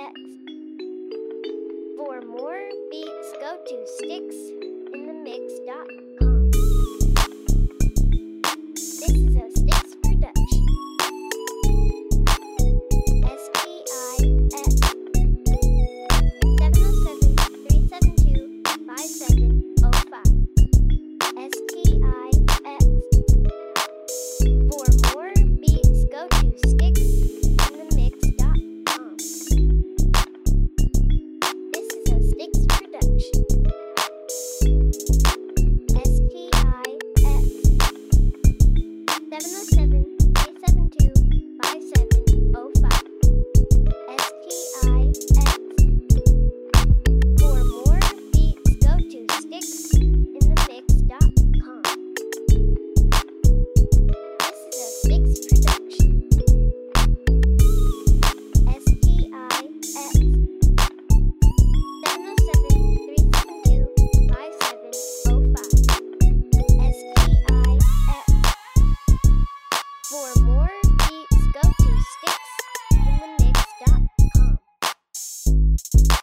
For more beats, go to stixinthemix.com. This is a Stix production. STIX 707-372-5705. STIX. For more beats, go to stixinthemix.com. This is a Stix production. STIX 707-372-5705. STIX. For more beats, go to stixinthemix.com. This is a Stix production. STIX 707-372-5705. STIX. For more beats, go to stixinthemix.com.